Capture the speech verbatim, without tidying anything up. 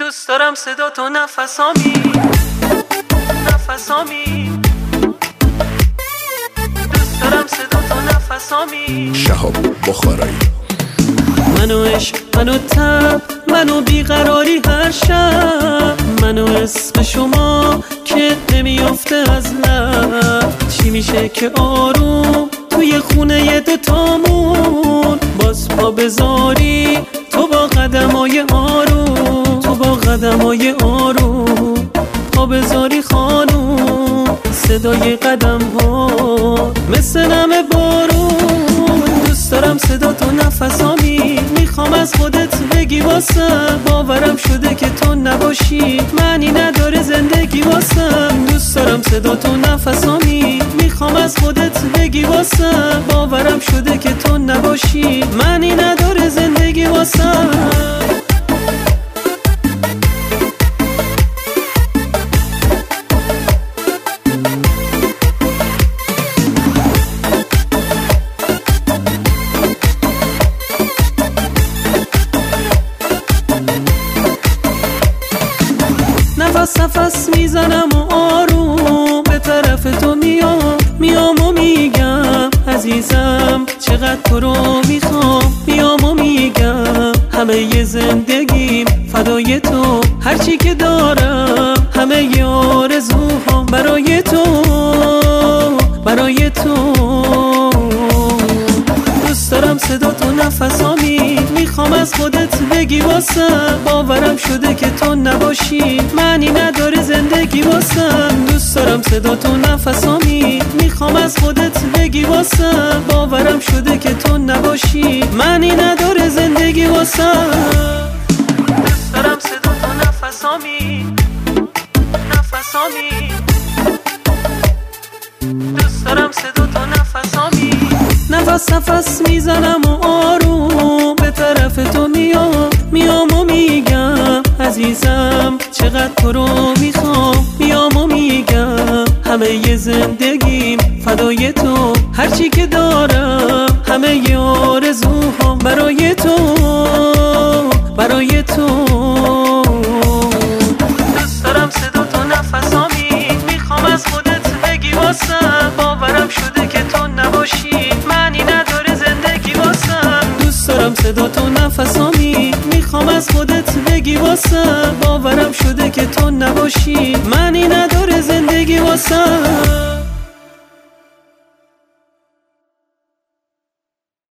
دوست دارم صدا تو نفسامی نفسامی دوست دارم صدا تو نفسامی. شهاب بخارایی. منو عشق، منو تب، منو بیقراری هر شب، منو اسم شما که نمیافته از لب. چی میشه که آروم توی خونه دوتامون باز پا بذاری تو با قدمای آروم، تو با قدمای آروم پا بذاری خانوم. صدای قدم ها مثل نم بارون. دوست دارم صدا تو نفسامی، میخوام از خودت بگی واسم. باورم شده که تو نباشی معنی نداره زندگی واسم. دوست دارم صدا تو نفسامی، میخوام از خودت بگی واسم. باورم شده که تو نباشی معنی نداره زندگی واسم. نفس نفس میزنم و آروم به طرف تو میام، میام و میگم عزیزم چقدر تو رو میخوام. میام و میگم همه ی زندگیم فدای تو، هرچی که دارم همه ی آرزوهام برای تو، برای تو. دوست دارم صدا تو نفسامی، میخوام از خودت بگی واسم. باورم شده که تو نباشی معنی نداره زندگی واسم. دوست دارم صدا تو نفسامی، میخوام از خودت بگی واسم. باورم شده که تو نباشی معنی نداره زندگی واسم. دوست دارم صدا تو نفسامی نفسامی دوست دارم صدا تو نفسامی. نفس نفس میزنم و آروم به طرف تو میام، میام و میگم عزیزم چقدر تو رو میخوام. میام و میگم همه ی زندگیم فدای تو، هرچی که دارم همه ی آرزوهام برای تو، برای تو. دوست دارم صدا تو نفسامی، میخوام از خودت بگی واسم. باورم شده که تو نباشی معنی نداره زندگی واسم. دوست دارم صدا تو نفسامی، میخوام از خودت بگی واسم. باورم شده که تو نباشی معنی نداره زندگی واسم.